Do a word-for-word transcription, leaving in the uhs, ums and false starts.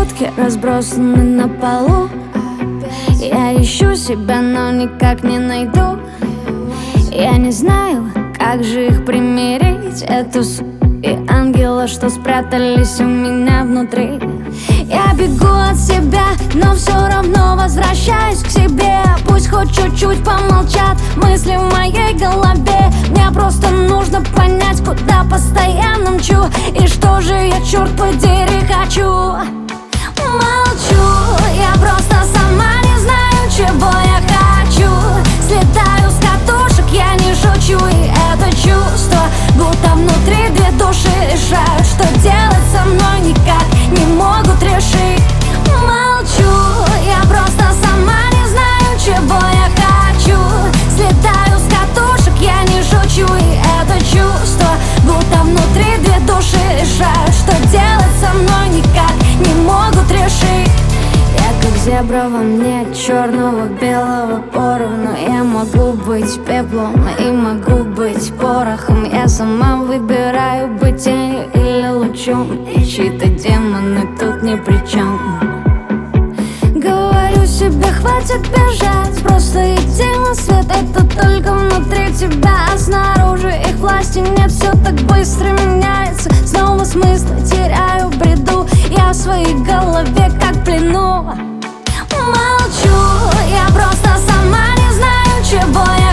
шутки разбросаны на полу. Я ищу себя, но никак не найду. Я не знаю, как же их примирить, эту с*** и ангела, что спрятались у меня внутри. Я бегу от себя, но все равно возвращаюсь к себе. Пусть хоть чуть-чуть помолчат мысли в моей голове. Мне просто нужно понять, куда постоянно мчу, и что же я, черт подери, хочу. Молчу, я просто сама не знаю, чего я хочу. Слетаю с катушек, я не шучу, и это чувство, будто внутри две души решают, что делать со мной никак не могут решить. Молчу, я просто сама не знаю, чего я хочу. Слетаю с катушек, я не шучу, и это чувство, будто внутри две души решают, что делать со мной никак не могут решить. Я как зебра, во мне черного белого поровну. Я могу быть пеплом и могу быть порохом. Я сама выбираю быть тенью или лучом, и чьи-то демоны тут ни при чем. Говорю себе, хватит бежать, просто иди на свет. Это только внутри тебя, а снаружи их власти нет. Все так быстро меняется, снова смысла теряю в бреду. Я в своей голове как в плену. Молчу, я просто сама не знаю, чего я